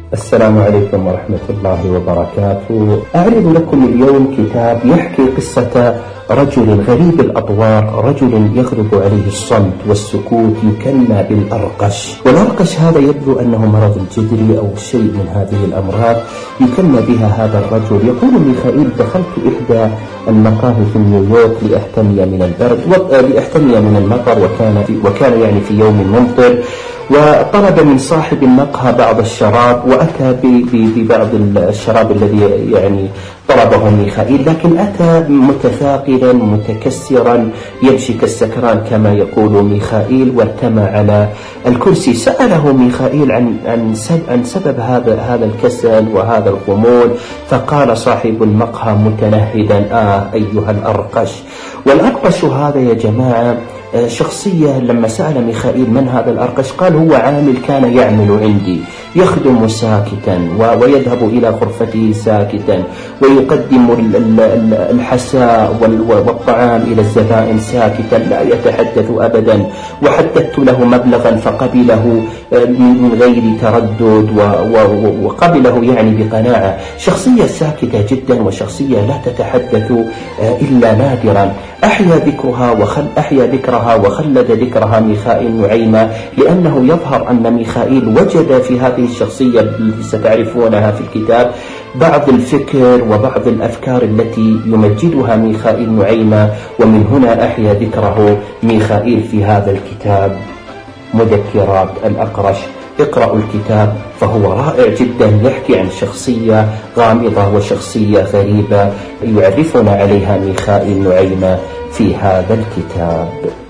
السلام عليكم ورحمة الله وبركاته. أعرض لكم اليوم كتاب يحكي قصة رجل غريب الأطوار، رجل يغلب عليه الصمت والسكوت، يكنى بالأرقش. والأرقش هذا يبدو أنه مرض الجدري أو شيء من هذه الأمراض يكنى بها هذا الرجل. يقول ميخائيل: دخلت إحدى المقاهي في نيويورك لأحتمي من البرد لأحتمي من المطر، وكان يعني في يوم ممطر، وطلب من صاحب المقهى بعض الشراب، وأتى ببعض الشراب الذي يعني طلبه ميخائيل، لكن أتى متثاقلا متكسرا يمشي كالسكران كما يقول ميخائيل، وارتمى على الكرسي. سأله ميخائيل عن سبب هذا الكسل وهذا الخمول، فقال صاحب المقهى متنهدا: أيها الأرقش. والأرقش هذا يا جماعة شخصية. لما سأل ميخائيل من هذا الأرقش، قال: هو عامل كان يعمل عندي، يخدم ساكتا ويذهب إلى غرفته ساكتا، ويقدم الحساء والطعام إلى الزبائن ساكتا، لا يتحدث أبدا. وحددت له مبلغا فقبله من غير تردد، وقبله يعني بقناعة. شخصية ساكتة جدا، وشخصية لا تتحدث إلا نادرا. أحيا ذكرها وخلد ذكرها ميخائيل نعيمة، لأنه يظهر أن ميخائيل وجد في هذه الشخصية التي ستعرفونها في الكتاب بعض الفكر وبعض الأفكار التي يمجدها ميخائيل نعيمة، ومن هنا أحيا ذكره ميخائيل في هذا الكتاب مذكرات الأقرش. اقرأوا الكتاب فهو رائع جدا، يحكي عن شخصية غامضة وشخصية غريبة يعرفنا عليها ميخائيل نعيمة في هذا الكتاب.